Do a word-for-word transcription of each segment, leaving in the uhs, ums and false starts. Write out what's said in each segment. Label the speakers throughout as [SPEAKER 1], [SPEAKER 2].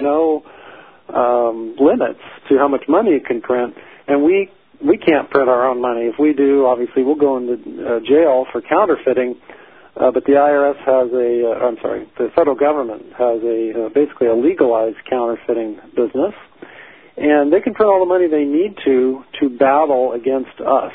[SPEAKER 1] no um, limits to how much money it can print, and we we can't print our own money. If we do, obviously, we'll go into uh, jail for counterfeiting. Uh, but the I R S has a, uh, I'm sorry, the federal government has a uh, basically a legalized counterfeiting business, and they can print all the money they need to to battle against us.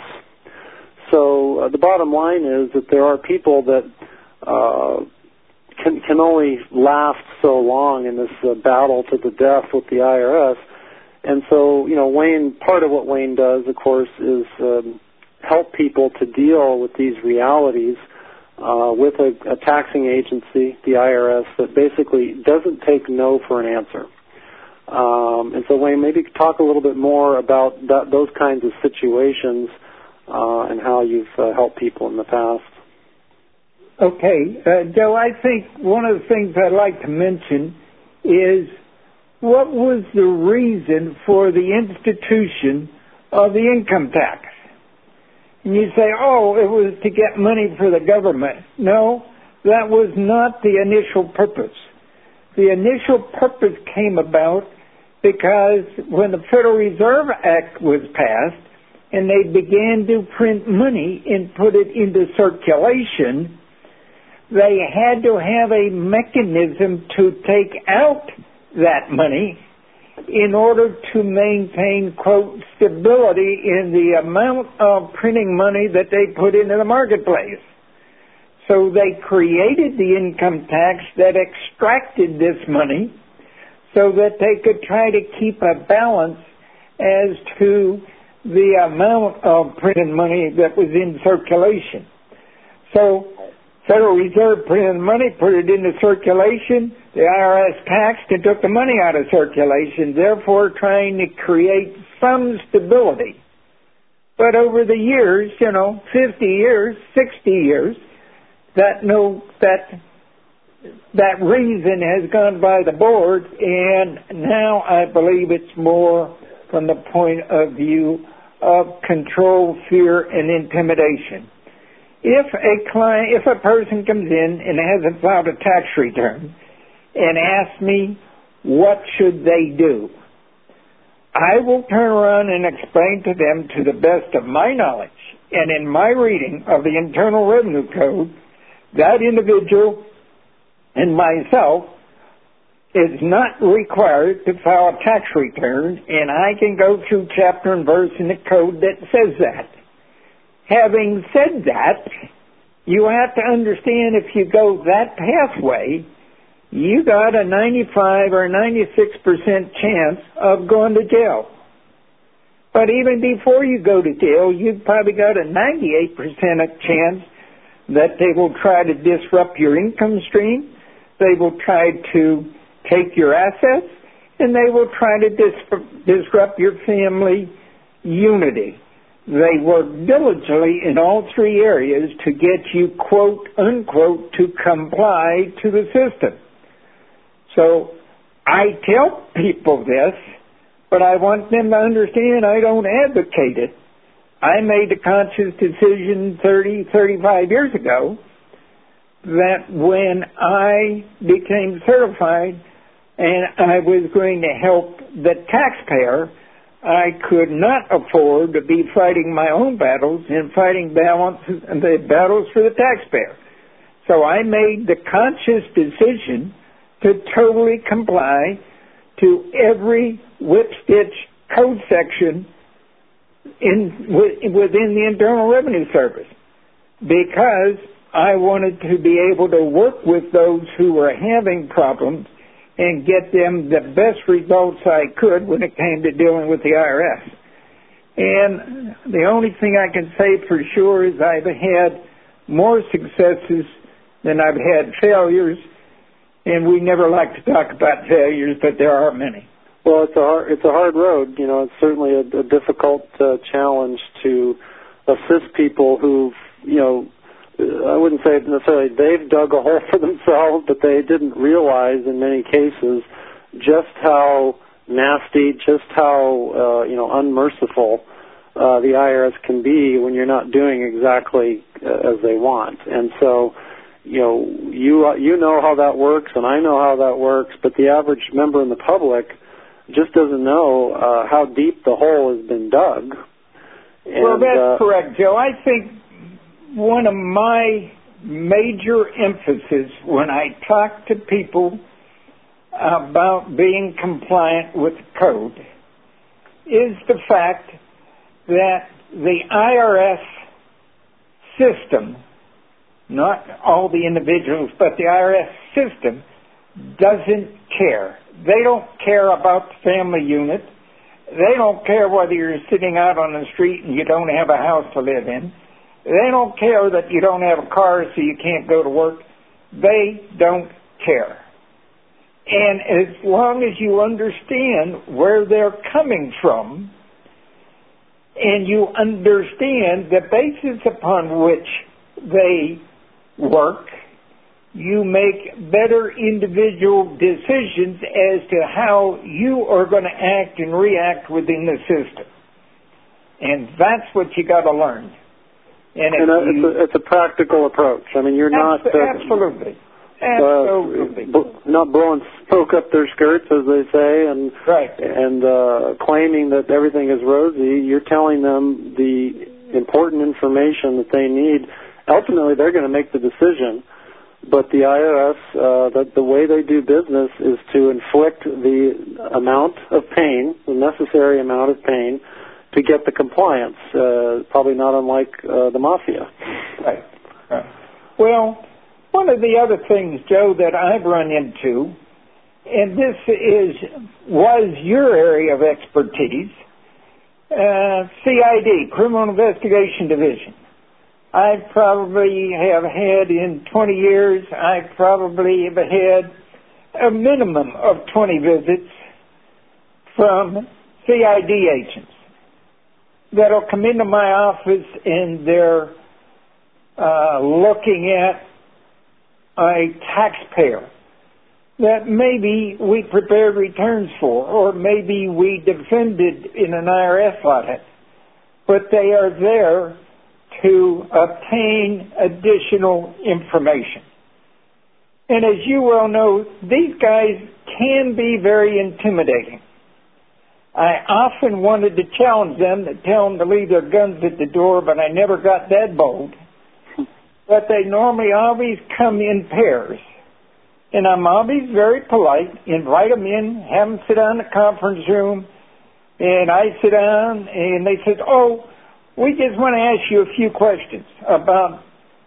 [SPEAKER 1] So uh, the bottom line is that there are people that uh, can can only last so long in this uh, battle to the death with the I R S. And so, you know, Wayne, part of what Wayne does, of course, is um, help people to deal with these realities uh, with a, a taxing agency, the I R S, that basically doesn't take no for an answer. Um, and so, Wayne, maybe you could talk a little bit more about that, those kinds of situations uh, and how you've uh, helped people in the past.
[SPEAKER 2] Okay. Uh, Joe, I think one of the things I'd like to mention is what was the reason for the institution of the income tax? And you say, oh, it was to get money for the government. No, that was not the initial purpose. The initial purpose came about because when the Federal Reserve Act was passed and they began to print money and put it into circulation, they had to have a mechanism to take out that money in order to maintain, quote, stability in the amount of printing money that they put into the marketplace. So they created the income tax that extracted this money so that they could try to keep a balance as to the amount of printed money that was in circulation. So Federal Reserve printed money, put it into circulation. The I R S taxed and took the money out of circulation, therefore trying to create some stability. But over the years, you know, fifty years, sixty years, that no, that that reason has gone by the board, and now I believe it's more from the point of view of control, fear, and intimidation. If a client, if a person comes in and hasn't filed a tax return and asks me what should they do, I will turn around and explain to them to the best of my knowledge and in my reading of the Internal Revenue Code, that individual and myself is not required to file a tax return, and I can go through chapter and verse in the code that says that. Having said that, you have to understand if you go that pathway, you got a ninety-five or ninety-six percent chance of going to jail. But even before you go to jail, you've probably got a ninety-eight percent chance that they will try to disrupt your income stream, they will try to take your assets, and they will try to dis- disrupt your family unity. They work diligently in all three areas to get you, quote, unquote, to comply to the system. So I tell people this, but I want them to understand I don't advocate it. I made a conscious decision thirty, thirty-five years ago that when I became certified and I was going to help the taxpayer, I could not afford to be fighting my own battles and fighting balances and the battles for the taxpayer. So I made the conscious decision to totally comply to every whip-stitch code section in within the Internal Revenue Service because I wanted to be able to work with those who were having problems and get them the best results I could when it came to dealing with the I R S. And the only thing I can say for sure is I've had more successes than I've had failures, and we never like to talk about failures, but there are many.
[SPEAKER 1] Well, it's a hard, it's a hard road. You know, it's certainly a, a difficult uh, challenge to assist people who, you know, I wouldn't say necessarily they've dug a hole for themselves, but they didn't realize in many cases just how nasty, just how, uh, you know, unmerciful uh, the I R S can be when you're not doing exactly uh, as they want. And so, you know, you uh, you know how that works, and I know how that works, but the average member in the public just doesn't know uh, how deep the hole has been dug. And,
[SPEAKER 2] well, that's
[SPEAKER 1] uh,
[SPEAKER 2] correct, Joe. I think one of my major emphasis when I talk to people about being compliant with the code is the fact that the I R S system, not all the individuals, but the I R S system doesn't care. They don't care about the family unit. They don't care whether you're sitting out on the street and you don't have a house to live in. They don't care that you don't have a car so you can't go to work. They don't care. And as long as you understand where they're coming from and you understand the basis upon which they work, you make better individual decisions as to how you are going to act and react within the system. And that's what you got to learn. And,
[SPEAKER 1] and uh, it's, a, it's a practical approach. I mean, you're not... Uh,
[SPEAKER 2] absolutely. Absolutely.
[SPEAKER 1] Uh, b- not blowing smoke up their skirts, as they say, and
[SPEAKER 2] right.
[SPEAKER 1] and uh, claiming that everything is rosy. You're telling them the important information that they need. Ultimately, they're going to make the decision. But the I R S, uh, that the way they do business is to inflict the amount of pain, the necessary amount of pain, to get the compliance. Uh, probably not unlike uh, the mafia.
[SPEAKER 2] Right. Right. Well, one of the other things, Joe, that I've run into, and this is was your area of expertise, uh, C I D, Criminal Investigation Division. I probably have had in twenty years, I probably have had a minimum of twenty visits from C I D agents that'll come into my office and they're uh, looking at a taxpayer that maybe we prepared returns for, or maybe we defended in an I R S audit, but they are there to obtain additional information. And as you well know, these guys can be very intimidating. I often wanted to challenge them, to tell them to leave their guns at the door, but I never got that bold. But they normally always come in pairs. And I'm always very polite, invite them in, have them sit down in the conference room, and I sit down, and they said, oh, we just want to ask you a few questions about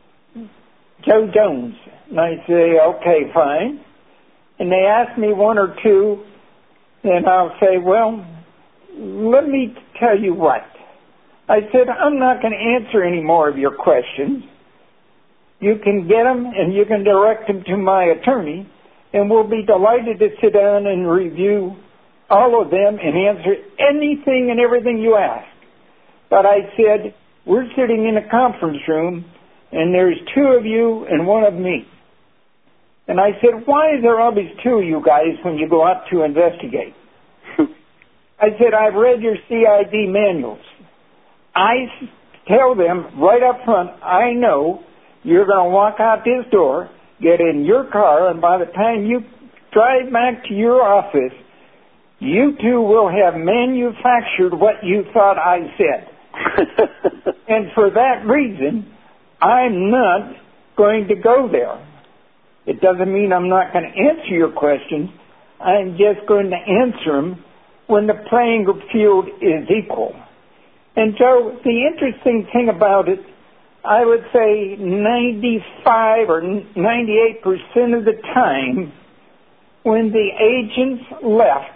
[SPEAKER 2] Joe Jones. And I say, okay, fine. And they ask me one or two, and I'll say, well, let me tell you what. I said, I'm not going to answer any more of your questions. You can get them and you can direct them to my attorney, and we'll be delighted to sit down and review all of them and answer anything and everything you ask. But I said, we're sitting in a conference room, and there's two of you and one of me. And I said, why is there always two of you guys when you go out to investigate? I said, I've read your C I D manuals. I tell them right up front, I know you're going to walk out this door, get in your car, and by the time you drive back to your office, you two will have manufactured what you thought I said. And for that reason, I'm not going to go there. It doesn't mean I'm not going to answer your questions. I'm just going to answer them when the playing field is equal. And Joe, the interesting thing about it, I would say ninety-five or ninety-eight percent of the time, when the agents left,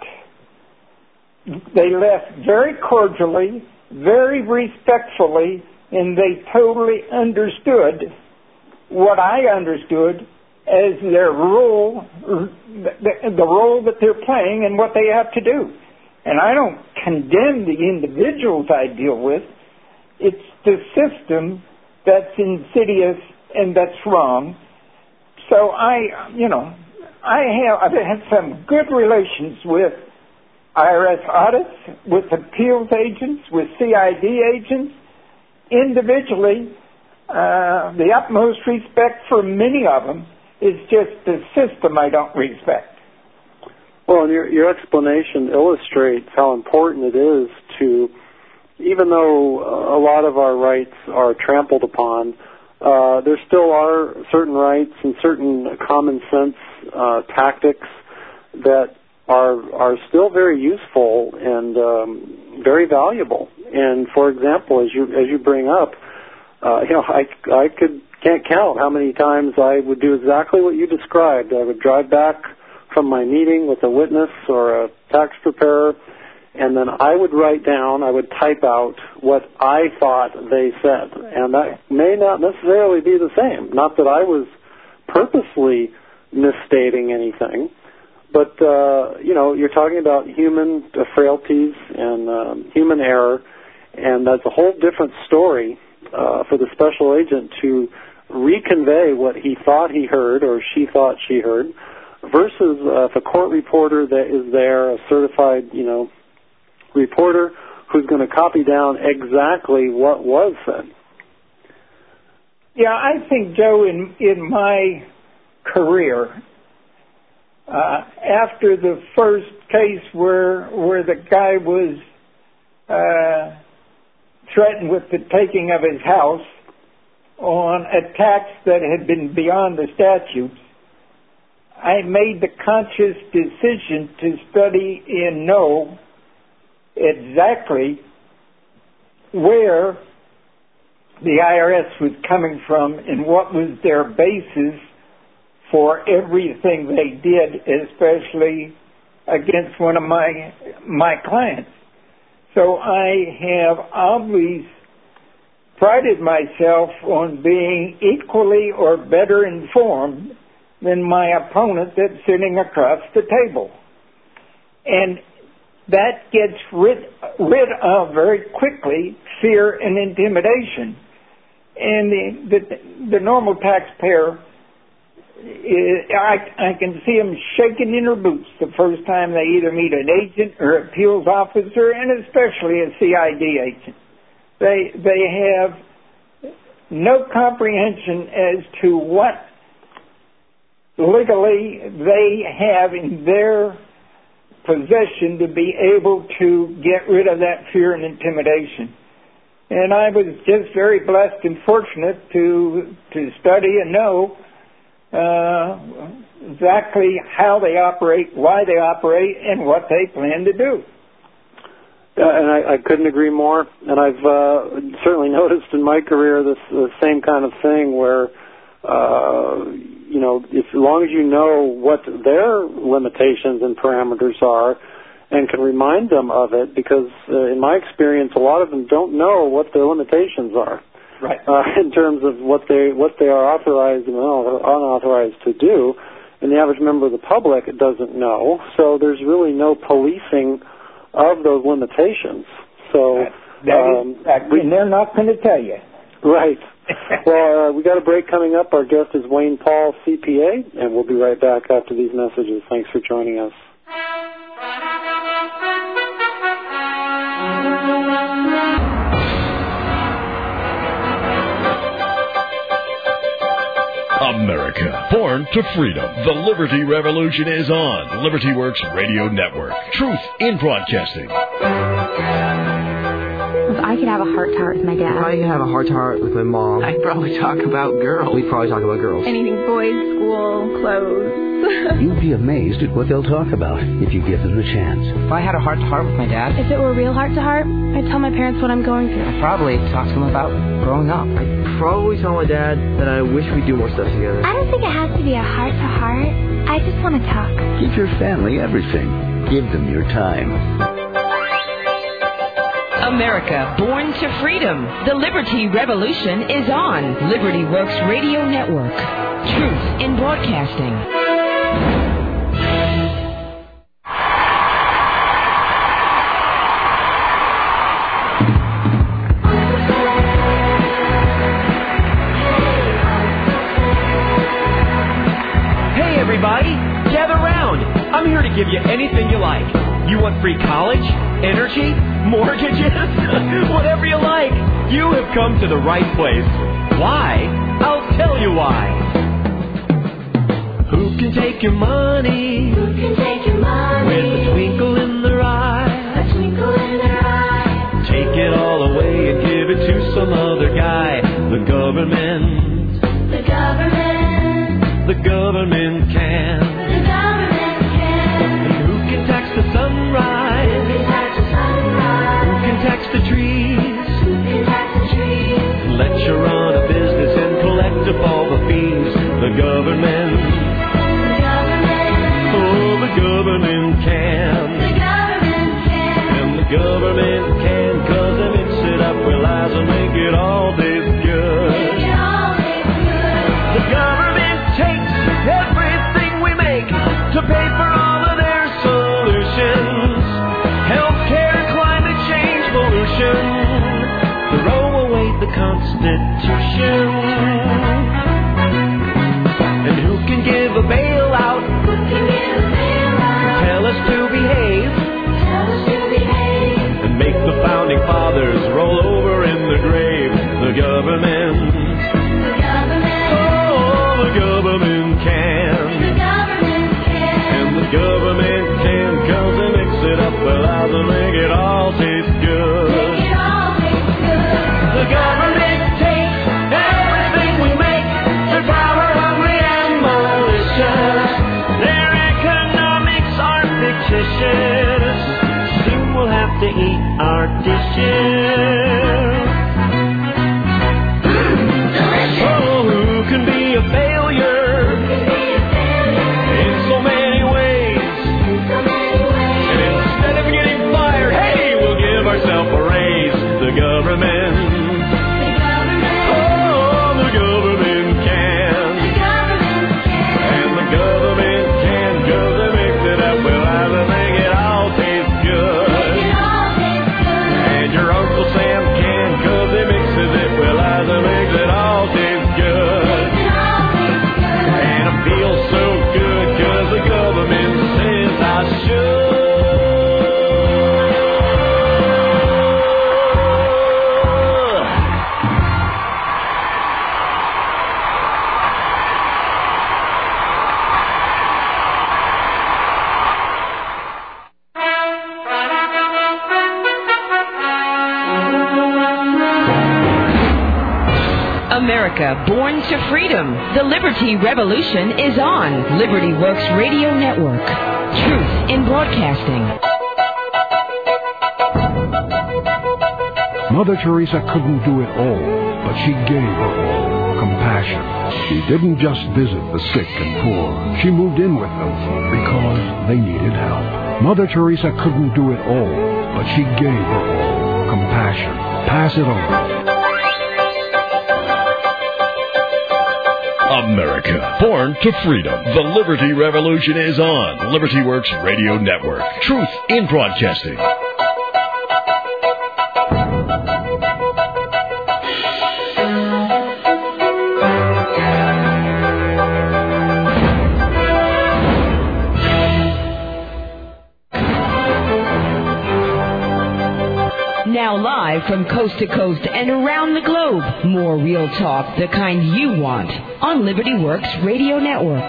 [SPEAKER 2] they left very cordially, very respectfully, and they totally understood what I understood as their role, the, the role that they're playing and what they have to do. And I don't condemn the individuals I deal with. It's the system that's insidious and that's wrong. So I, you know, I have, I've had some good relations with I R S audits, with appeals agents, with C I D agents. Individually, uh, the utmost respect for many of them. It's just the system I don't respect.
[SPEAKER 1] Well, and your, your explanation illustrates how important it is to, even though a lot of our rights are trampled upon, uh, there still are certain rights and certain common sense uh, tactics that are are still very useful and um, very valuable. And for example, as you as you bring up, uh, you know, I I could can't count how many times I would do exactly what you described. I would drive back from my meeting with a witness or a tax preparer, and then I would write down, I would type out what I thought they said. And that may not necessarily be the same. Not that I was purposely misstating anything, but, uh, you know, you're talking about human uh, frailties and um, human error, and that's a whole different story uh, for the special agent to reconvey what he thought he heard or she thought she heard, versus uh, if a court reporter that is there, a certified, you know, reporter who's going to copy down exactly what was said.
[SPEAKER 2] Yeah, I think, Joe, in in my career, uh, after the first case where where the guy was uh, threatened with the taking of his house on a tax that had been beyond the statutes, I made the conscious decision to study and know exactly where the I R S was coming from and what was their basis for everything they did, especially against one of my my clients. So I have always prided myself on being equally or better informed than my opponent that's sitting across the table. And that gets rid, rid of very quickly fear and intimidation. And the, the, the normal taxpayer, is, I, I can see them shaking in their boots the first time they either meet an agent or appeals officer, and especially a C I D agent. They, they have no comprehension as to what legally they have in their possession to be able to get rid of that fear and intimidation. And I was just very blessed and fortunate to to study and know uh, exactly how they operate, why they operate, and what they plan to do.
[SPEAKER 1] Uh, and I, I couldn't agree more. And I've uh, certainly noticed in my career this the same kind of thing where, uh, you know, if, as long as you know what their limitations and parameters are and can remind them of it, because uh, in my experience, a lot of them don't know what their limitations are.
[SPEAKER 2] Right.
[SPEAKER 1] Uh, in terms of what they what they are authorized and unauthorized to do, and the average member of the public doesn't know. So there's really no policing of those limitations. So
[SPEAKER 2] that, that
[SPEAKER 1] um,
[SPEAKER 2] is, that, and they're not going to tell you.
[SPEAKER 1] Right. Well, uh, we got a break coming up. Our guest is Wayne Paul, C P A, and we'll be right back after these messages. Thanks for joining us.
[SPEAKER 3] America, born to freedom. The Liberty Revolution is on. Liberty Works Radio Network. Truth in broadcasting.
[SPEAKER 4] If I could have a heart-to-heart with my dad.
[SPEAKER 5] I could have a heart-to-heart with my mom.
[SPEAKER 6] I'd probably talk about girls.
[SPEAKER 5] We'd probably talk about girls.
[SPEAKER 4] Anything boys, school, clothes.
[SPEAKER 7] You'd be amazed at what they'll talk about if you give them the chance.
[SPEAKER 6] If I had a heart-to-heart with my dad...
[SPEAKER 4] If it were real heart-to-heart, I'd tell my parents what I'm going through.
[SPEAKER 6] I'd probably talk to them about growing up.
[SPEAKER 5] I'd probably tell my dad that I wish we'd do more stuff together.
[SPEAKER 8] I don't think it has to be a heart-to-heart. I just want to talk.
[SPEAKER 7] Give your family everything. Give them your time.
[SPEAKER 9] America, born to freedom. The Liberty Revolution is on. Liberty Works Radio Network. Truth in broadcasting.
[SPEAKER 10] Hey everybody, gather round. I'm here to give you anything you like. You want free college, energy, mortgages, whatever you like. You have come to the right place. Why? I'll tell you why. Who can take your money?
[SPEAKER 11] Who can take your money?
[SPEAKER 10] With a twinkle in their eye.
[SPEAKER 11] A twinkle in their eye.
[SPEAKER 10] Take it all away and give it to some other guy. The government.
[SPEAKER 11] The government.
[SPEAKER 10] The government can.
[SPEAKER 11] The government can.
[SPEAKER 10] And who can tax the sunrise?
[SPEAKER 11] Who can tax the sunrise?
[SPEAKER 10] Who can tax the trees?
[SPEAKER 11] Who can tax the trees?
[SPEAKER 10] Let you run a business and collect up all the fees. The government.
[SPEAKER 11] The government.
[SPEAKER 10] Oh, the government can.
[SPEAKER 11] The government can.
[SPEAKER 10] And the government can, 'cause they mix it up with lies and make it all taste good.
[SPEAKER 11] Make it all taste good.
[SPEAKER 10] The government takes everything we make to pay for all of their solutions. Healthcare, climate change, pollution. Throw away the Constitution. And who can give a bailout?
[SPEAKER 11] Who can give a bailout?
[SPEAKER 10] Tell us to behave.
[SPEAKER 11] Tell us to behave.
[SPEAKER 10] And make the founding fathers roll over in the grave. The government.
[SPEAKER 11] The government.
[SPEAKER 10] Oh, the government can.
[SPEAKER 11] The government can.
[SPEAKER 10] And the government can, 'cause they mix it up with lies and make it all taste good.
[SPEAKER 11] Make it all taste good.
[SPEAKER 10] The government takes everything we make to power hungry and malicious. Their economics are fictitious. Soon we'll have to eat our dishes. Oh, who can be a failure? In so many ways. And instead of getting fired, hey, we'll give ourselves a raise. The government. Oh, the government can. And the government can, 'cause they mix it up with lies and make it all taste good. And your Uncle Sam can, 'cause he mixes it with lies and makes it all taste good. And I feel so good, 'cause the government says I should.
[SPEAKER 9] America, born to freedom. The Liberty Revolution is on Liberty Works Radio Network. Truth in broadcasting.
[SPEAKER 12] Mother Teresa couldn't do it all, but she gave her all. Compassion. She didn't just visit the sick and poor. She moved in with them because they needed help. Mother Teresa couldn't do it all, but she gave her all. Compassion. Pass it on.
[SPEAKER 3] America, born to freedom. The Liberty Revolution is on Liberty Works Radio Network. Truth in broadcasting.
[SPEAKER 9] Now live from coast to coast and around the globe. More real talk, the kind you want, on Liberty Works Radio Network.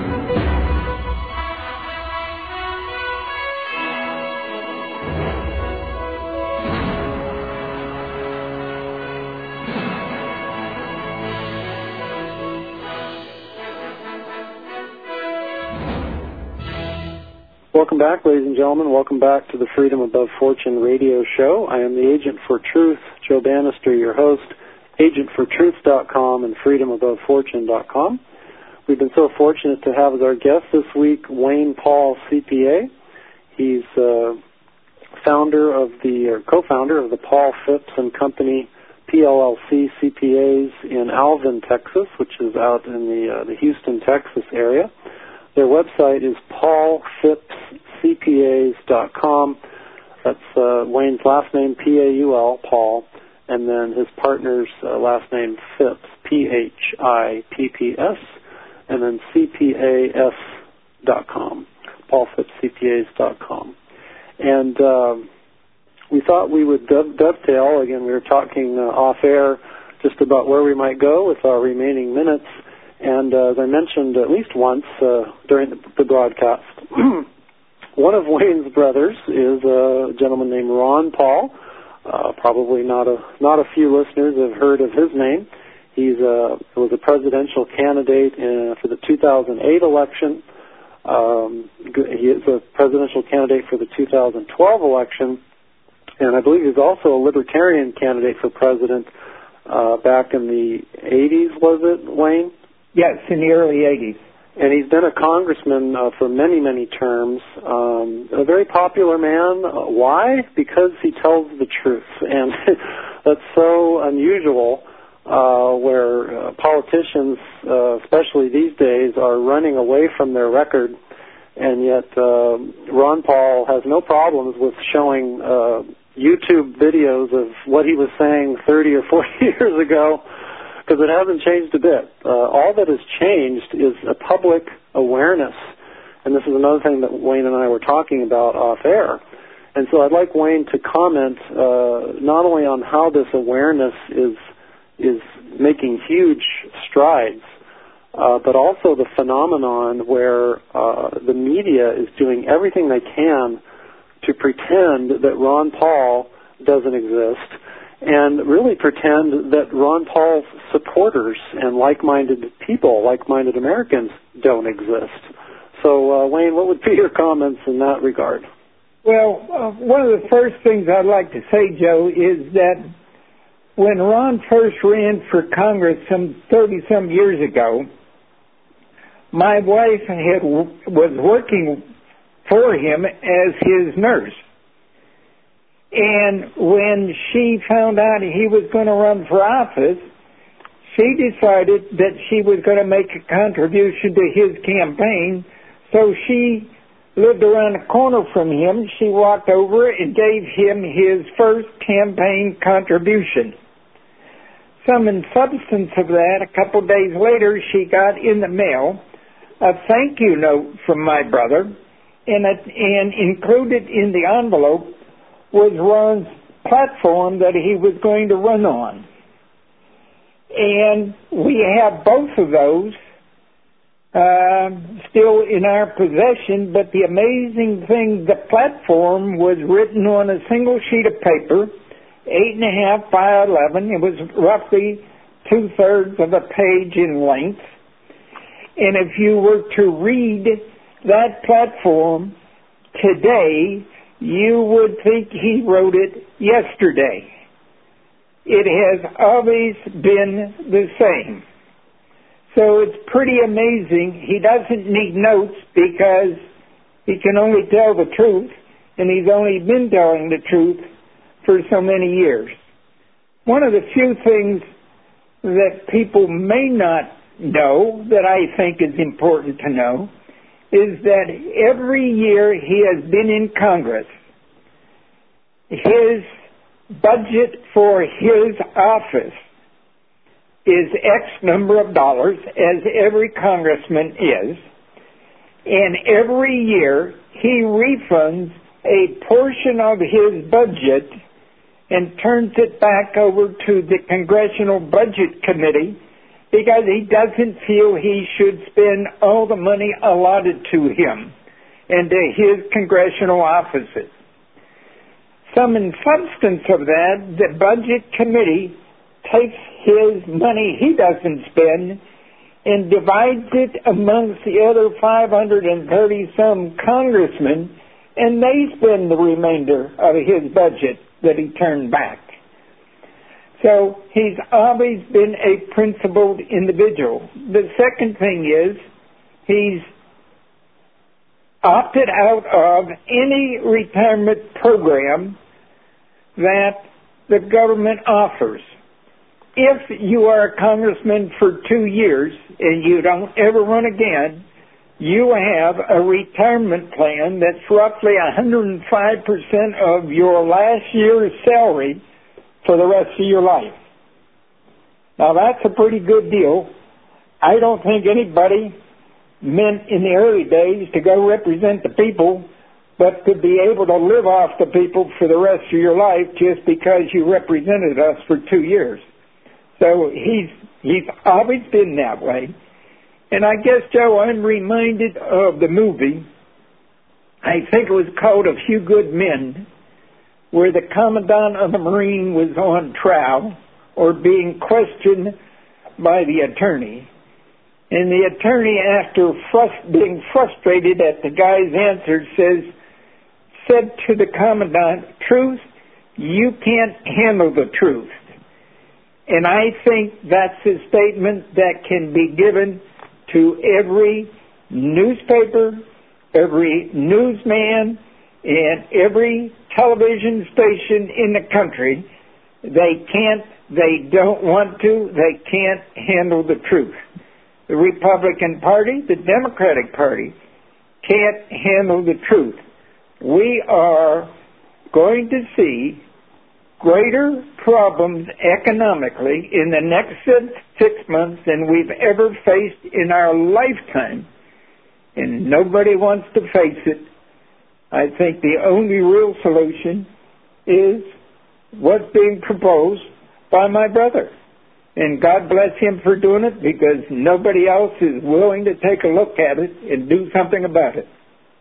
[SPEAKER 1] Welcome back, ladies and gentlemen. Welcome back to the Freedom Above Fortune radio show. I am the Agent for Truth, Joe Bannister, your host, agent for truth dot com and freedom above fortune dot com. We've been so fortunate to have as our guest this week Wayne Paul, C P A. He's uh, founder of the, or co-founder of the Paul Phipps and Company P L L C C P As in Alvin, Texas, which is out in the, uh, the Houston, Texas area. Their website is paul phipps c p a s dot com. That's uh, Wayne's last name, P A U L, Paul, and then his partner's uh, last name, Phipps, P H I P P S, and then C P A S dot com, paul phipps c p a s dot com. And um, we thought we would dove- dovetail, again, we were talking uh, off-air, just about where we might go with our remaining minutes. And uh, as I mentioned at least once uh, during the, the broadcast, one of Wayne's brothers is a gentleman named Ron Paul. Uh, probably not a not a few listeners have heard of his name. He's a, was a presidential candidate in, for the two thousand eight election. Um, he is a presidential candidate for the two thousand twelve election, and I believe he's also a libertarian candidate for president uh, back in the eighties, was it, Wayne?
[SPEAKER 2] Yes, in the early eighties.
[SPEAKER 1] And he's been a congressman uh, for many, many terms. Um, a very popular man. Uh, why? Because he tells the truth. And that's so unusual uh, where uh, politicians, uh, especially these days, are running away from their record. And yet uh, Ron Paul has no problems with showing uh, YouTube videos of what he was saying thirty or forty years ago, because it hasn't changed a bit. Uh, all that has changed is a public awareness. And this is another thing that Wayne and I were talking about off air. And so I'd like Wayne to comment uh, not only on how this awareness is is making huge strides, uh, but also the phenomenon where uh, the media is doing everything they can to pretend that Ron Paul doesn't exist, and really pretend that Ron Paul's supporters and like-minded people, like-minded Americans, don't exist. So, uh, Wayne, what would be your comments in that regard?
[SPEAKER 2] Well, uh, one of the first things I'd like to say, Joe, is that when Ron first ran for Congress some thirty-some years ago, my wife had was working for him as his nurse. And when she found out he was going to run for office, she decided that she was going to make a contribution to his campaign. So she lived around the corner from him. She walked over and gave him his first campaign contribution. Some in substance of that, a couple days later, she got in the mail a thank you note from my brother, and, a, and included in the envelope was Ron's platform that he was going to run on. And we have both of those uh, still in our possession, but the amazing thing, the platform was written on a single sheet of paper, eight and a half by eleven. It was roughly two-thirds of a page in length. And if you were to read that platform today, you would think he wrote it yesterday. It has always been the same. So it's pretty amazing. He doesn't need notes because he can only tell the truth, and he's only been telling the truth for so many years. One of the few things that people may not know that I think is important to know is that every year he has been in Congress, his budget for his office is X number of dollars, as every congressman is, and every year he refunds a portion of his budget and turns it back over to the Congressional Budget Committee because he doesn't feel he should spend all the money allotted to him and to his congressional offices. Some in substance of that, the Budget Committee takes his money he doesn't spend and divides it amongst the other five hundred thirty-some congressmen, and they spend the remainder of his budget that he turned back. So he's always been a principled individual. The second thing is he's opted out of any retirement program that the government offers. If you are a congressman for two years and you don't ever run again, you have a retirement plan that's roughly one hundred five percent of your last year's salary for the rest of your life. Now that's a pretty good deal. I don't think anybody meant in the early days to go represent the people, but to be able to live off the people for the rest of your life just because you represented us for two years. So he's he's always been that way. And I guess, Joe, I'm reminded of the movie, I think it was called A Few Good Men, where the commandant of the Marine was on trial or being questioned by the attorney. And the attorney, after frust- being frustrated at the guy's answer, says, said to the commandant, "Truth, you can't handle the truth." And I think that's a statement that can be given to every newspaper, every newsman, and every television station in the country. They can't, they don't want to, they can't handle the truth. The Republican Party, the Democratic Party, can't handle the truth. We are going to see greater problems economically in the next six months than we've ever faced in our lifetime. And nobody wants to face it. I think the only real solution is what's being proposed by my brother. And God bless him for doing it, because nobody else is willing to take a look at it and do something about it.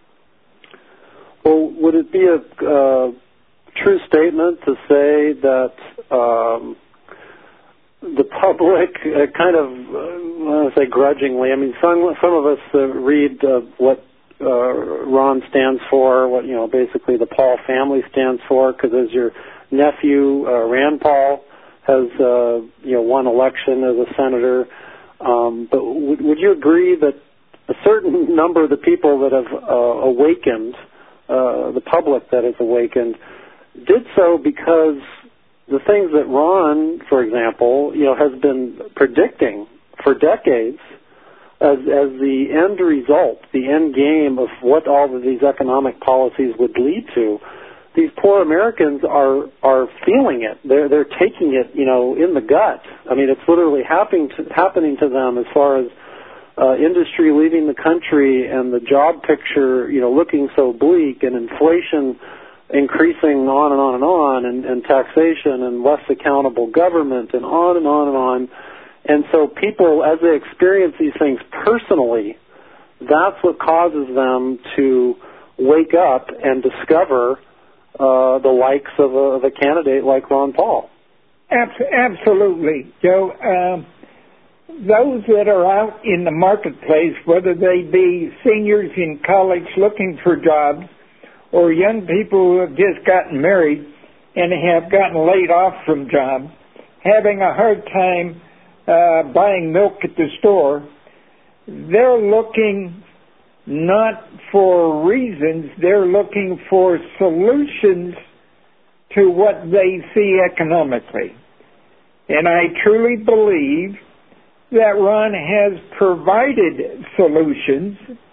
[SPEAKER 1] Well, would it be a uh, true statement to say that um, the public uh, kind of, uh, I want to say grudgingly, I mean, some, some of us uh, read uh, what uh, Ron stands for, what, you know, basically the Paul family stands for, because as your nephew, uh, Rand Paul, has, uh, you know, won election as a senator. Um, but would, would you agree that a certain number of the people that have uh, awakened, uh, the public that has awakened, did so because the things that Ron, for example, you know, has been predicting for decades as, as the end result, the end game of what all of these economic policies would lead to, these poor Americans are are feeling it. They're they're taking it, you know, in the gut. I mean, it's literally happening to, happening to them as far as uh, industry leaving the country and the job picture, you know, looking so bleak, and inflation increasing on and on and on, and, and taxation and less accountable government, and on and on and on. And so people, as they experience these things personally, that's what causes them to wake up and discover Uh, the likes of a, of a candidate like Ron Paul.
[SPEAKER 2] Absolutely, Joe. Um, those that are out in the marketplace, whether they be seniors in college looking for jobs, or young people who have just gotten married and have gotten laid off from jobs, having a hard time uh, buying milk at the store, they're looking not for reasons, they're looking for solutions to what they see economically. And I truly believe that Ron has provided solutions,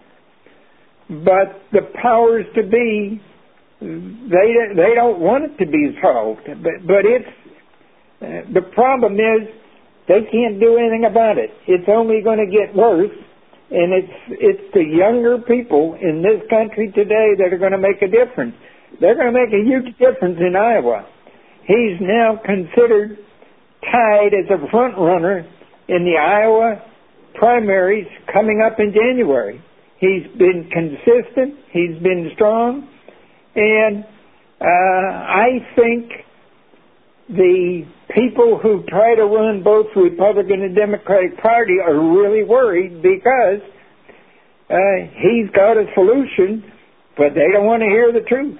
[SPEAKER 2] but the powers to be, they they don't want it to be solved. But, but it's, uh, the problem is they can't do anything about it. It's only going to get worse. And it's it's the younger people in this country today that are going to make a difference. They're going to make a huge difference in Iowa. He's now considered tied as a front runner in the Iowa primaries coming up in January. He's been consistent. He's been strong. And uh, I think the people who try to run both Republican and Democratic Party are really worried because uh, he's got a solution, but they don't want to hear the truth.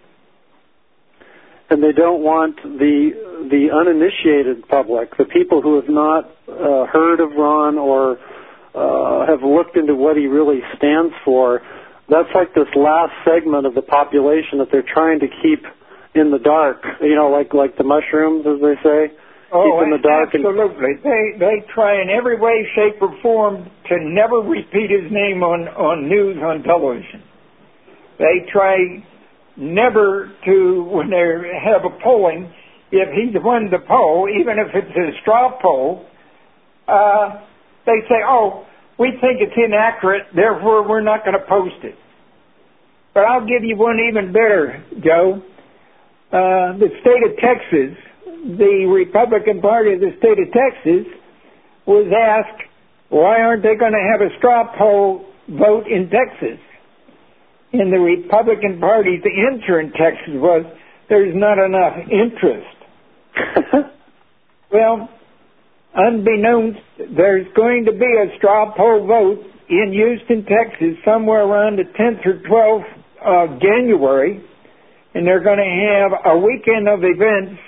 [SPEAKER 1] And they don't want the the uninitiated public, the people who have not uh, heard of Ron or uh, have looked into what he really stands for. That's like this last segment of the population that they're trying to keep in the dark, you know, like like the mushrooms, as they say.
[SPEAKER 2] Oh,
[SPEAKER 1] keep in the dark.
[SPEAKER 2] Absolutely. And they they try in every way, shape, or form to never repeat his name on, on news on television. They try never to, when they have a polling, if he's won the poll, even if it's a straw poll, uh, they say, oh, we think it's inaccurate, therefore we're not going to post it. But I'll give you one even better, Joe. Uh, the state of Texas, the Republican Party of the state of Texas was asked, why aren't they going to have a straw poll vote in Texas? And the Republican Party's answer in Texas was, there's not enough interest. Well, unbeknownst, there's going to be a straw poll vote in Houston, Texas, somewhere around the tenth or twelfth of January, and they're going to have a weekend of events,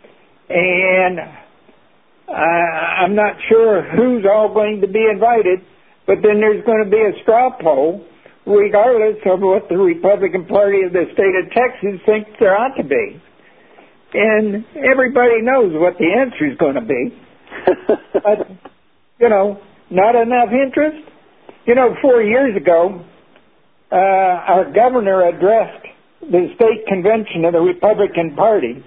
[SPEAKER 2] and uh, I'm not sure who's all going to be invited, but then there's going to be a straw poll, regardless of what the Republican Party of the state of Texas thinks there ought to be. And everybody knows what the answer is going to be. But, you know, not enough interest. You know, four years ago, uh, our governor addressed the state convention of the Republican Party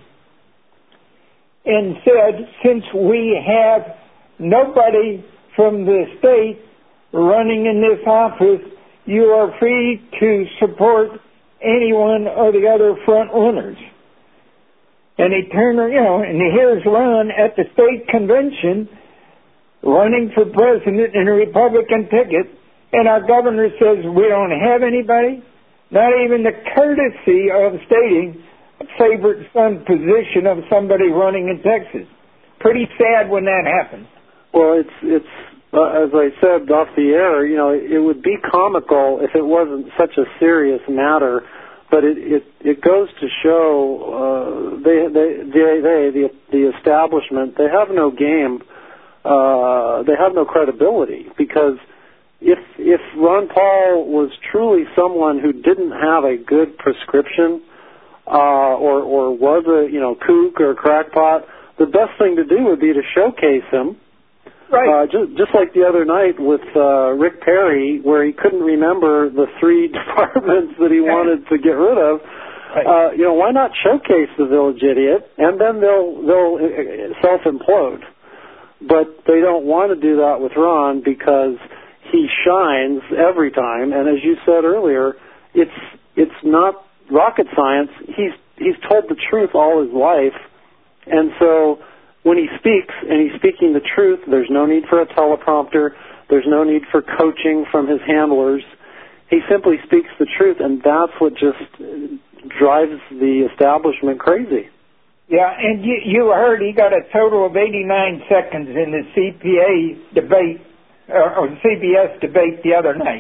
[SPEAKER 2] and said, since we have nobody from the state running in this office, you are free to support any one or the other front runners. And he turned, you know, and here's Ron at the state convention running for president in a Republican ticket, and our governor says we don't have anybody, not even the courtesy of stating a favorite son position of somebody running in Texas. Pretty sad when that happens.
[SPEAKER 1] Well, it's, it's uh, as I said off the air, you know, it would be comical if it wasn't such a serious matter. But it, it, it goes to show uh, they, they, they, they, the, the establishment, they have no game, uh, they have no credibility, because if if Ron Paul was truly someone who didn't have a good prescription, uh, or or was a you know kook or a crackpot, the best thing to do would be to showcase him. Right. Uh, just, just like the other night with uh, Rick Perry, where he couldn't remember the three departments that he wanted to get rid of. Right. Uh, you know, why not showcase the village idiot, and then they'll they'll self-implode. But they don't want to do that with Ron because he shines every time. And as you said earlier, it's it's not rocket science. He's he's told the truth all his life, and so when he speaks, and he's speaking the truth, there's no need for a teleprompter. There's no need for coaching from his handlers. He simply speaks the truth, and that's what just drives the establishment crazy.
[SPEAKER 2] Yeah, and you, you heard he got a total of eighty-nine seconds in the C P A debate, uh, or C B S debate the other night.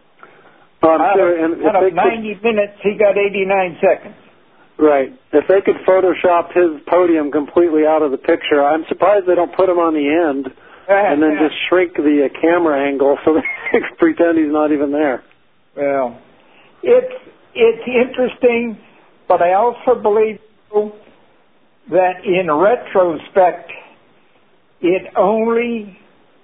[SPEAKER 1] Um,
[SPEAKER 2] out
[SPEAKER 1] sure,
[SPEAKER 2] of,
[SPEAKER 1] and
[SPEAKER 2] out of ninety could... minutes, he got eighty-nine seconds.
[SPEAKER 1] Right. If they could Photoshop his podium completely out of the picture, I'm surprised they don't put him on the end and then just shrink the uh, camera angle so they can pretend he's not even there.
[SPEAKER 2] Well, it's it's interesting, but I also believe that in retrospect, it only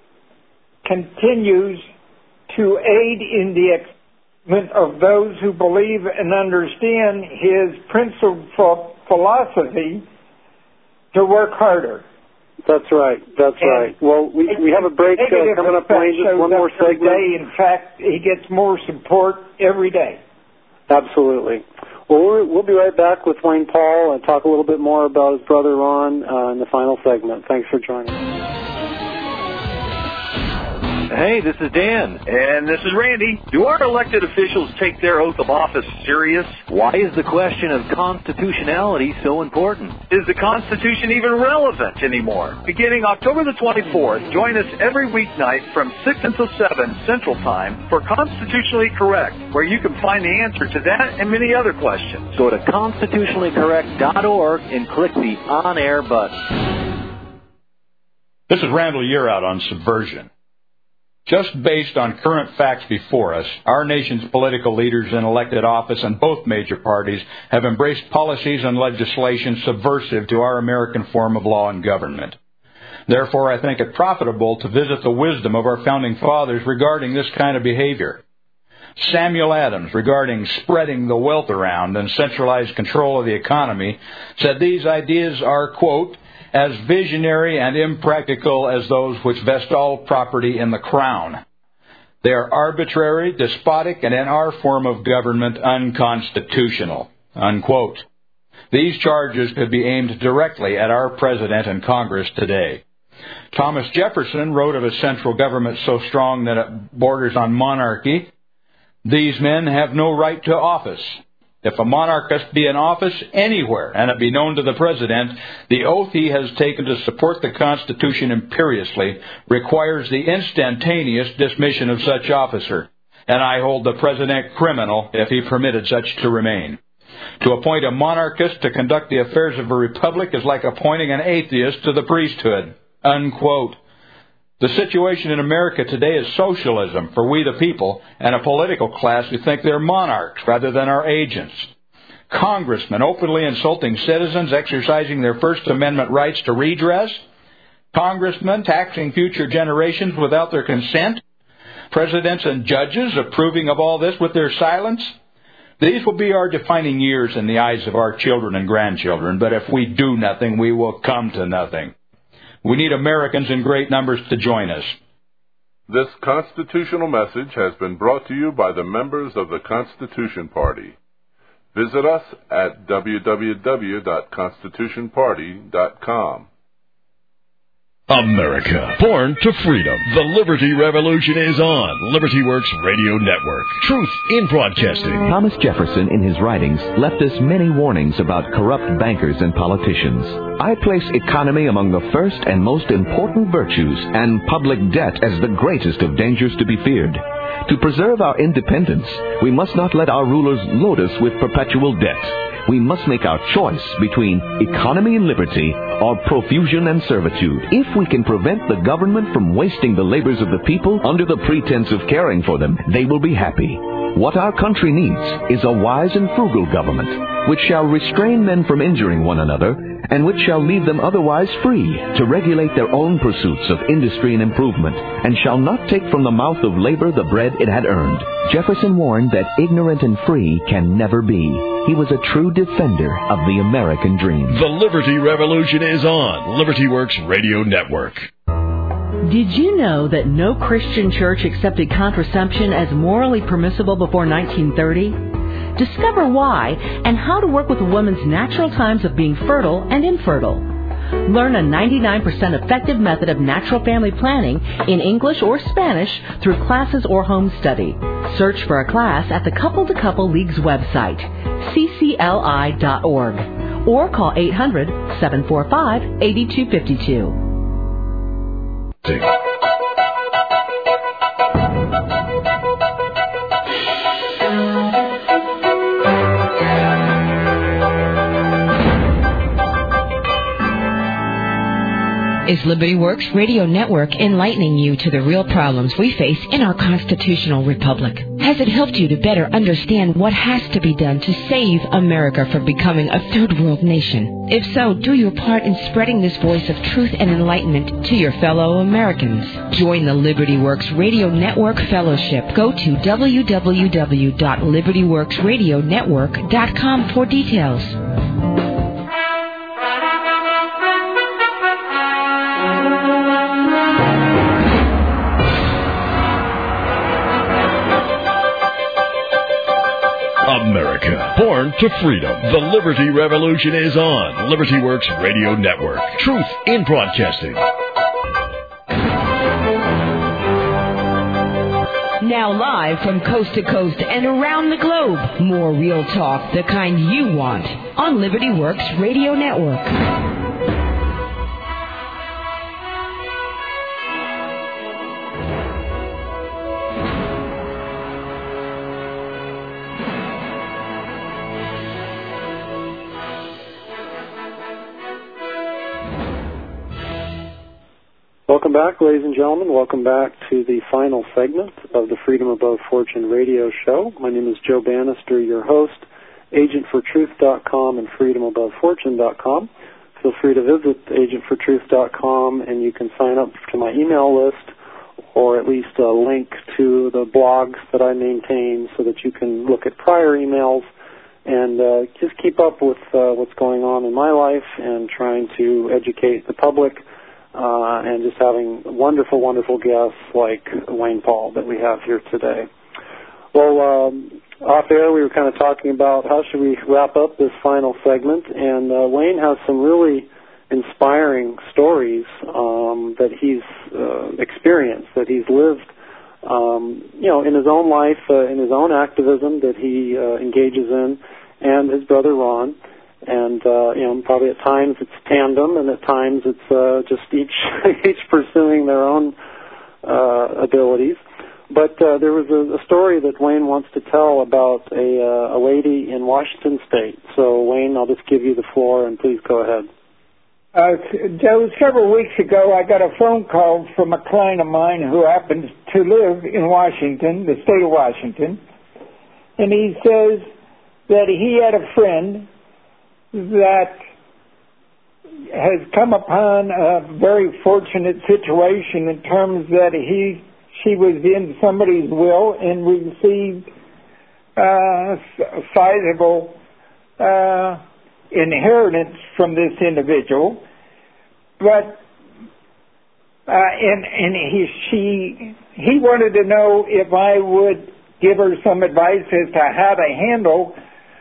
[SPEAKER 2] continues to aid in the ex- of those who believe and understand his principal philosophy to work harder.
[SPEAKER 1] That's right. That's and right. Well, we we have a break uh, coming up. Wayne, just one more segment.
[SPEAKER 2] Day. In fact, he gets more support every day.
[SPEAKER 1] Absolutely. Well, we'll, we'll be right back with Wayne Paul and talk a little bit more about his brother Ron uh, in the final segment. Thanks for joining us.
[SPEAKER 13] Hey, this is Dan.
[SPEAKER 14] And this is Randy. Do our elected officials take their oath of office serious?
[SPEAKER 13] Why is the question of constitutionality so important?
[SPEAKER 14] Is the Constitution even relevant anymore? Beginning October the twenty-fourth, join us every weeknight from six until seven Central Time for Constitutionally Correct, where you can find the answer to that and many other questions.
[SPEAKER 13] Go to constitutionally correct dot org and click the on-air button.
[SPEAKER 15] This is Randall Yearout on Subversion. Just based on current facts before us, our nation's political leaders in elected office in both major parties have embraced policies and legislation subversive to our American form of law and government. Therefore, I think it profitable to visit the wisdom of our founding fathers regarding this kind of behavior. Samuel Adams, regarding spreading the wealth around and centralized control of the economy, said these ideas are, quote, as visionary and impractical as those which vest all property in the crown. They are arbitrary, despotic, and in our form of government, unconstitutional, unquote. These charges could be aimed directly at our President and Congress today. Thomas Jefferson wrote of a central government so strong that it borders on monarchy. These men have no right to office. If a monarchist be in office anywhere, and it be known to the President, the oath he has taken to support the Constitution imperiously requires the instantaneous dismission of such officer, and I hold the President criminal if he permitted such to remain. To appoint a monarchist to conduct the affairs of a republic is like appointing an atheist to the priesthood. Unquote. The situation in America today is socialism for we the people and a political class who think they're monarchs rather than our agents. Congressmen openly insulting citizens exercising their First Amendment rights to redress. Congressmen taxing future generations without their consent. Presidents and judges approving of all this with their silence. These will be our defining years in the eyes of our children and grandchildren, but if we do nothing, we will come to nothing. We need Americans in great numbers to join us.
[SPEAKER 16] This constitutional message has been brought to you by the members of the Constitution Party. Visit us at w w w dot constitution party dot com.
[SPEAKER 3] America, born to freedom. The Liberty Revolution is on. Liberty Works Radio Network. Truth in broadcasting.
[SPEAKER 17] Thomas Jefferson, in his writings, left us many warnings about corrupt bankers and politicians. I place economy among the first and most important virtues, and public debt as the greatest of dangers to be feared. To preserve our independence, we must not let our rulers load us with perpetual debt. We must make our choice between economy and liberty or profusion and servitude. If we can prevent the government from wasting the labors of the people under the pretense of caring for them, they will be happy. What our country needs is a wise and frugal government, which shall restrain men from injuring one another, and which shall leave them otherwise free to regulate their own pursuits of industry and improvement, and shall not take from the mouth of labor the bread it had earned. Jefferson warned that ignorant and free can never be. He was a true defender of the American dream.
[SPEAKER 3] The Liberty Revolution is on Liberty Works Radio Network.
[SPEAKER 18] Did you know that no Christian church accepted contraception as morally permissible before nineteen thirty? Discover why and how to work with a woman's natural times of being fertile and infertile. Learn a ninety-nine percent effective method of natural family planning in English or Spanish through classes or home study. Search for a class at the Couple to Couple League's website, c c l i dot org, or call eight hundred, seven four five, eight two five two.
[SPEAKER 9] Is Liberty Works Radio Network enlightening you to the real problems we face in our constitutional republic? Has it helped you to better understand what has to be done to save America from becoming a third world nation? If so, do your part in spreading this voice of truth and enlightenment to your fellow Americans. Join the Liberty Works Radio Network Fellowship. Go to w w w dot liberty works radio network dot com for details.
[SPEAKER 3] America, born to freedom. The Liberty Revolution is on Liberty Works Radio Network. Truth in broadcasting.
[SPEAKER 9] Now live from coast to coast and around the globe, more real talk, the kind you want, on Liberty Works Radio Network.
[SPEAKER 1] Welcome back, ladies and gentlemen. Welcome back to the final segment of the Freedom Above Fortune radio show. My name is Joe Bannister, your host, agent for truth dot com and freedom above fortune dot com. Feel free to visit agent for truth dot com and you can sign up to my email list or at least a link to the blogs that I maintain so that you can look at prior emails and uh, just keep up with uh, what's going on in my life and trying to educate the public. Uh, and just having wonderful, wonderful guests like Wayne Paul that we have here today. Well, um, off air, we were kind of talking about how should we wrap up this final segment, and uh, Wayne has some really inspiring stories um, that he's uh, experienced, that he's lived, um, you know, in his own life, uh, in his own activism that he uh, engages in, and his brother Ron. And uh, you know, probably at times it's tandem, and at times it's uh, just each each pursuing their own uh, abilities. But uh, there was a, a story that Wayne wants to tell about a, uh, a lady in Washington State. So, Wayne, I'll just give you the floor, and please go ahead.
[SPEAKER 2] Uh, Joe, several weeks ago, I got a phone call from a client of mine who happens to live in Washington, the state of Washington, and he says that he had a friend that has come upon a very fortunate situation in terms that he she was in somebody's will and received uh, sizable uh, inheritance from this individual, but uh, and and he she he wanted to know if I would give her some advice as to how to handle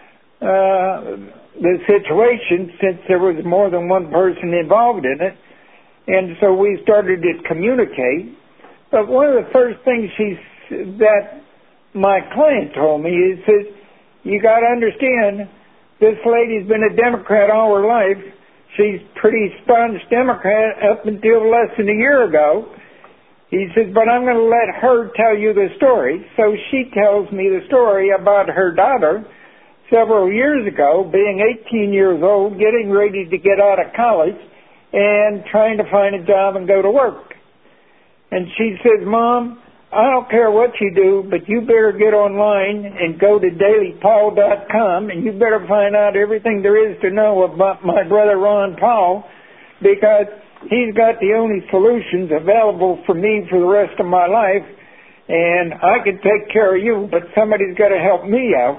[SPEAKER 2] uh, the situation, since there was more than one person involved in it, and so we started to communicate. But one of the first things she that my client told me is that you got to understand, this lady's been a Democrat all her life. She's pretty staunch Democrat up until less than a year ago. He says, but I'm going to let her tell you the story. So she tells me the story about her daughter several years ago, being eighteen years old, getting ready to get out of college and trying to find a job and go to work. And she says, Mom, I don't care what you do, but you better get online and go to daily paul dot com, and you better find out everything there is to know about my brother Ron Paul, because he's got the only solutions available for me for the rest of my life, and I can take care of you, but somebody's got to help me out.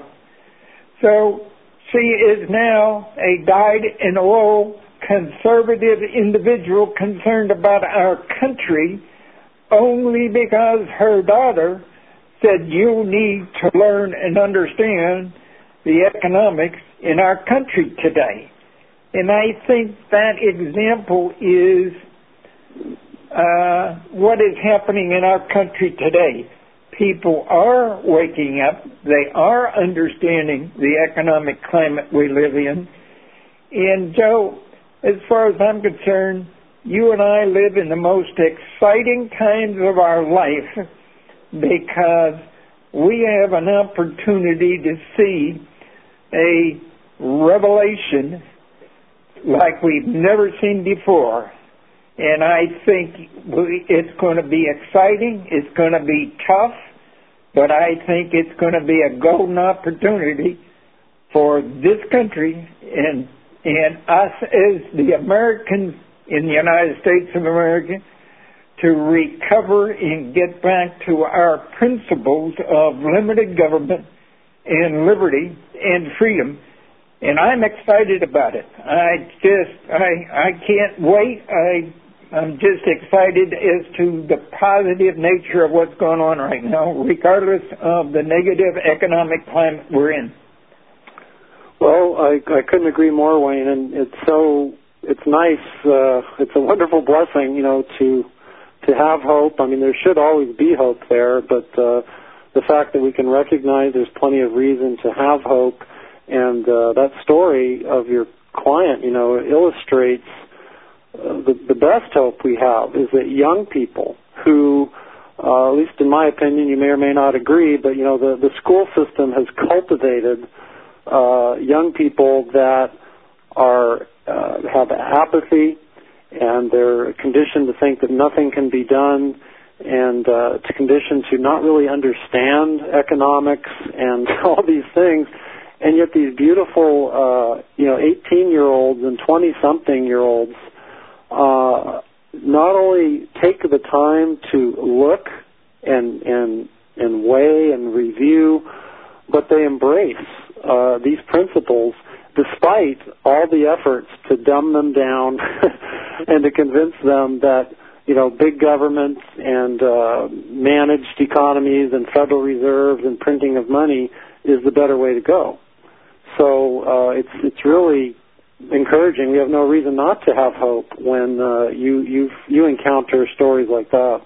[SPEAKER 2] So she is now a dyed-in-the-wool conservative individual concerned about our country, only because her daughter said you need to learn and understand the economics in our country today. And I think that example is uh, what is happening in our country today. People are waking up. They are understanding the economic climate we live in. And Joe, as far as I'm concerned, you and I live in the most exciting times of our life, because we have an opportunity to see a revelation like we've never seen before. And I think it's going to be exciting, it's going to be tough, but I think it's going to be a golden opportunity for this country and and us as the Americans in the United States of America to recover and get back to our principles of limited government and liberty and freedom. And I'm excited about it. I just, I, I can't wait. I, I'm just excited as to the positive nature of what's going on right now, regardless of the negative economic climate we're in.
[SPEAKER 1] Well, I, I couldn't agree more, Wayne, and it's so, it's nice, uh, it's a wonderful blessing, you know, to, to have hope. I mean, there should always be hope there, but, uh, the fact that we can recognize there's plenty of reason to have hope, and, uh, that story of your client, you know, illustrates uh, the, the best hope we have is that young people who, uh, at least in my opinion, you may or may not agree, but, you know, the, the school system has cultivated Uh, young people that are uh, have apathy, and they're conditioned to think that nothing can be done, and uh, to conditioned to not really understand economics and all these things. And yet these beautiful, uh, you know, eighteen-year-olds and twenty-something-year-olds uh, not only take the time to look and and and weigh and review, but they embrace Uh, these principles, despite all the efforts to dumb them down and to convince them that, you know, big government and uh, managed economies and Federal Reserves and printing of money is the better way to go. So uh, it's it's really encouraging. We have no reason not to have hope when uh, you you you encounter stories like that.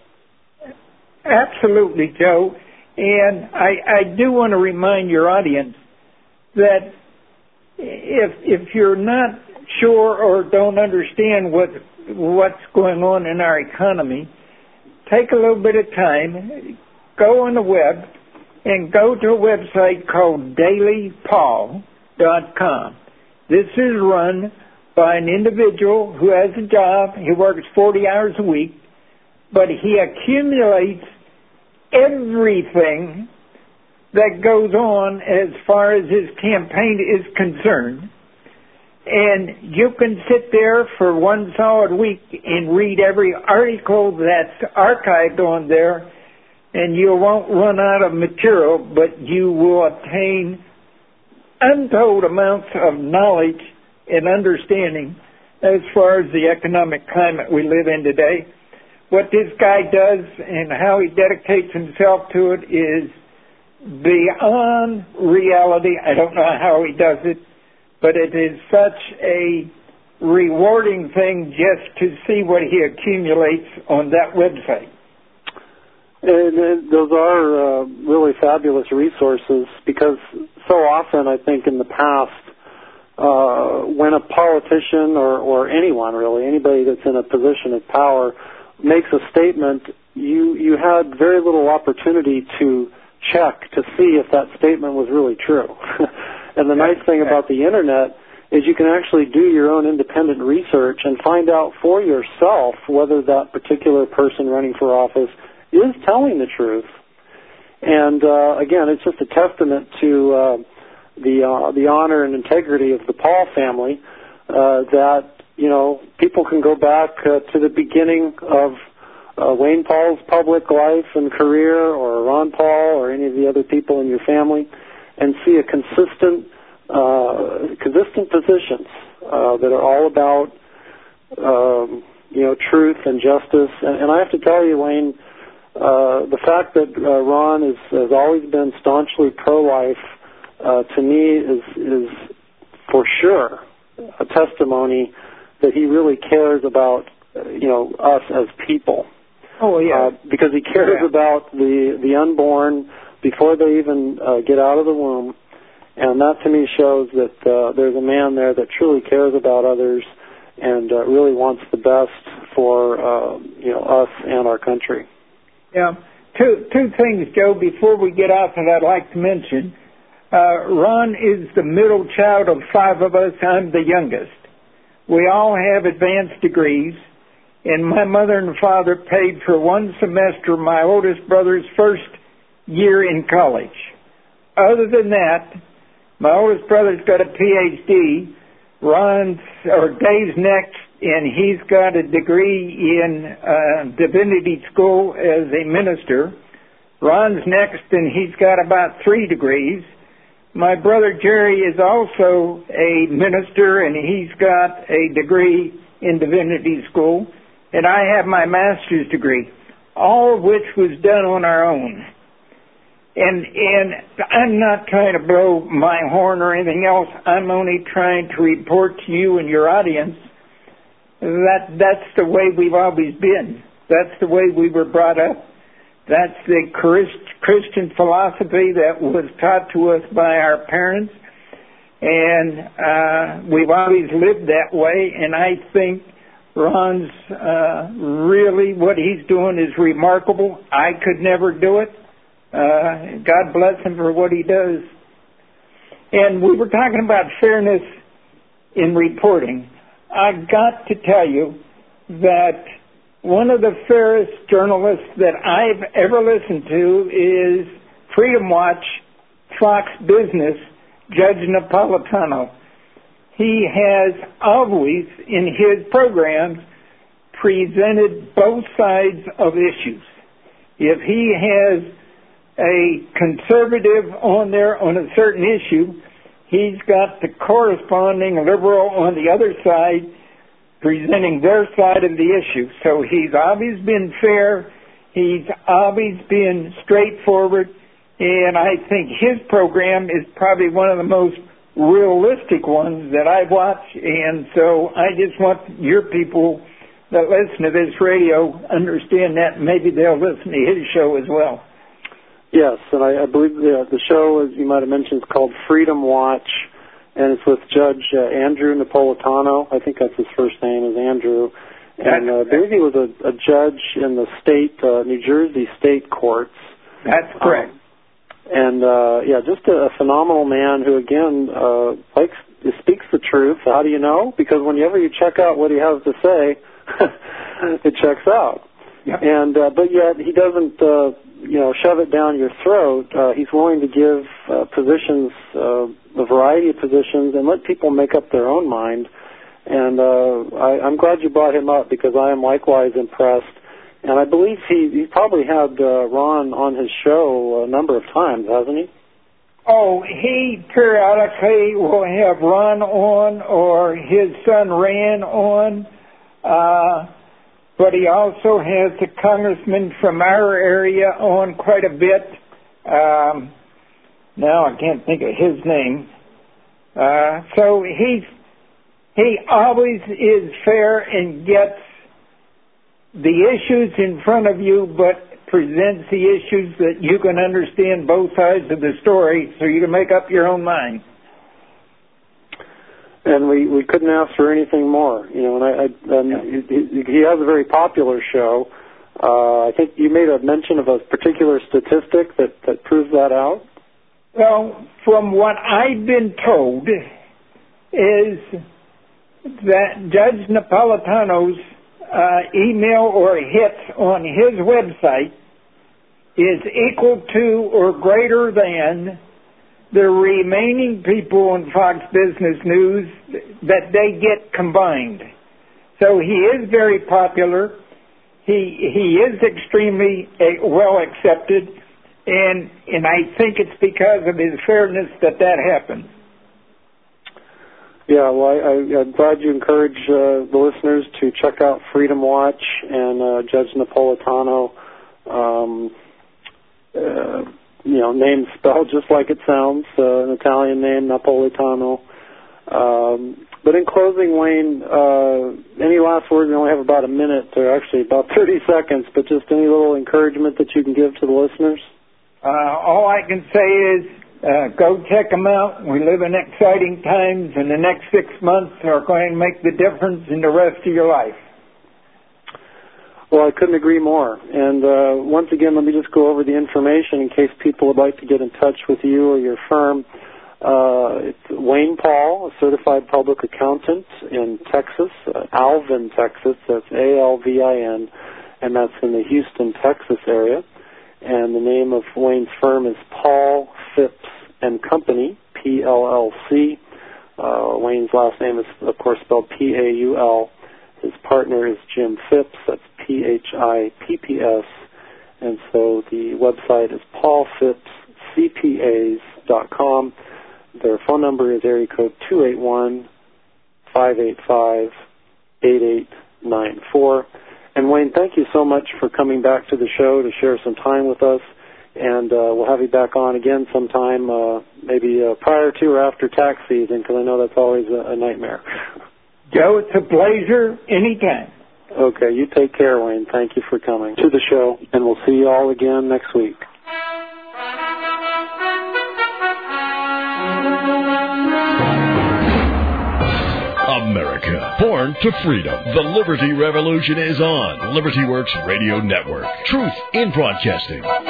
[SPEAKER 2] Absolutely, Joe. And I, I do want to remind your audience that if if you're not sure or don't understand what what's going on in our economy, take a little bit of time, go on the web, and go to a website called daily paul dot com. This is run by an individual who has a job. He works forty hours a week, but he accumulates everything that goes on as far as his campaign is concerned. And you can sit there for one solid week and read every article that's archived on there, and you won't run out of material, but you will obtain untold amounts of knowledge and understanding as far as the economic climate we live in today. What this guy does and how he dedicates himself to it is beyond reality. I don't know how he does it, but it is such a rewarding thing just to see what he accumulates on that website.
[SPEAKER 1] And, and those are uh, really fabulous resources, because so often I think in the past, uh, when a politician or, or anyone really, anybody that's in a position of power makes a statement, you, you had very little opportunity to check to see if that statement was really true. And the nice thing about the Internet is you can actually do your own independent research and find out for yourself whether that particular person running for office is telling the truth. And uh, again, it's just a testament to uh, the uh, the honor and integrity of the Paul family uh, that, you know, people can go back uh, to the beginning of uh, Wayne Paul's public life and career, or Ron Paul, or any of the other people in your family, and see a consistent, uh, consistent positions uh, that are all about, um, you know, truth and justice. And, and I have to tell you, Wayne, uh, the fact that uh, Ron is, has always been staunchly pro-life, uh, to me is is for sure a testimony that he really cares about, uh, you know, us as people.
[SPEAKER 2] Oh, yeah.
[SPEAKER 1] Uh, because he cares
[SPEAKER 2] yeah.
[SPEAKER 1] about the, the unborn before they even uh, get out of the womb. And that to me shows that uh, there's a man there that truly cares about others and uh, really wants the best for, uh, you know, us and our country.
[SPEAKER 2] Yeah. Two, two things, Joe, before we get off that I'd like to mention. Uh, Ron is the middle child of five of us. I'm the youngest. We all have advanced degrees, and my mother and father paid for one semester of my oldest brother's first year in college. Other than that, my oldest brother's got a P H D. Ron's, or Dave's next, and he's got a degree in uh, divinity school as a minister. Ron's next, and he's got about three degrees. My brother Jerry is also a minister, and he's got a degree in divinity school, and I have my master's degree, all of which was done on our own. And and I'm not trying to blow my horn or anything else. I'm only trying to report to you and your audience that that's the way we've always been. That's the way we were brought up. That's the Christian philosophy that was taught to us by our parents, and uh, we've always lived that way. And I think Ron's uh, really, what he's doing is remarkable. I could never do it. Uh, God bless him for what he does. And we were talking about fairness in reporting. I got to tell you that one of the fairest journalists that I've ever listened to is Freedom Watch, Fox Business, Judge Napolitano. He has always, in his programs, presented both sides of issues. If he has a conservative on there on a certain issue, he's got the corresponding liberal on the other side presenting their side of the issue. So he's always been fair. He's always been straightforward. and I think his program is probably one of the most realistic ones that I watch, and so I just want your people that listen to this radio understand that, and maybe they'll listen to his show as well.
[SPEAKER 1] Yes, and I, I believe the, the show, as you might have mentioned, is called Freedom Watch, and it's with Judge uh, Andrew Napolitano. I think that's his first name, is Andrew. And uh, I believe he was a, a judge in the state, uh, New Jersey state courts.
[SPEAKER 2] That's correct.
[SPEAKER 1] Um, and, uh, yeah, just a, a phenomenal man who, again, uh, likes, speaks the truth. How do you know? Because whenever you check out what he has to say, it checks out.
[SPEAKER 2] Yep.
[SPEAKER 1] And uh, but yet he doesn't, uh, you know, shove it down your throat. Uh, he's willing to give uh, positions, uh, a variety of positions, and let people make up their own mind. And uh, I, I'm glad you brought him up because I am likewise impressed. And I believe he, he probably had uh, Ron on his show a number of times, hasn't he?
[SPEAKER 2] Oh, he periodically will have Ron on or his son Rand on. Uh, but he also has the congressman from our area on quite a bit. Um, now I can't think of his name. Uh, so he's, he always is fair and gets the issues in front of you, but presents the issues that you can understand both sides of the story so you can make up your own mind.
[SPEAKER 1] And we, we couldn't ask for anything more, you know. And I, I and yeah. he, he has a very popular show. Uh, I think you made a mention of a particular statistic that, that proves that out.
[SPEAKER 2] Well, from what I've been told, is that Judge Napolitano's uh, email or hits on his website is equal to or greater than the remaining people on Fox Business News that they get combined. So he is very popular. He he is extremely uh, well accepted, and and I think it's because of his fairness that that happened.
[SPEAKER 1] Yeah, well, I, I, I'm glad you encourage uh, the listeners to check out Freedom Watch and uh, Judge Napolitano. Um, uh, You know, name spelled just like it sounds, uh, an Italian name, Napolitano. Um, but in closing, Wayne, uh, any last words? We only have about a minute, or actually about thirty seconds, but just any little encouragement that you can give to the listeners?
[SPEAKER 2] Uh, all I can say is uh, go check them out. We live in exciting times, and the next six months are going to make the difference in the rest of your life.
[SPEAKER 1] Well, I couldn't agree more. And uh, once again, let me just go over the information in case people would like to get in touch with you or your firm. Uh, it's Wayne Paul, a certified public accountant in Texas, uh, Alvin, Texas. That's A L V I N, and that's in the Houston, Texas area. And the name of Wayne's firm is Paul Phipps and Company, P L L C. Uh, Wayne's last name is, of course, spelled P A U L. His partner is Jim Phipps. That's P H I P P S. And so the website is paul phipps c p a s dot com. Their phone number is area code two eight one, five eight five, eight eight nine four. And Wayne, thank you so much for coming back to the show to share some time with us. And uh, we'll have you back on again sometime, uh, maybe uh, prior to or after tax season, because I know that's always a, a nightmare.
[SPEAKER 2] Joe, it's a pleasure anytime.
[SPEAKER 1] Okay, you take care, Wayne. Thank you for coming to the show, and we'll see you all again next week.
[SPEAKER 3] America, born to freedom. The Liberty Revolution is on. Liberty Works Radio Network. Truth in broadcasting.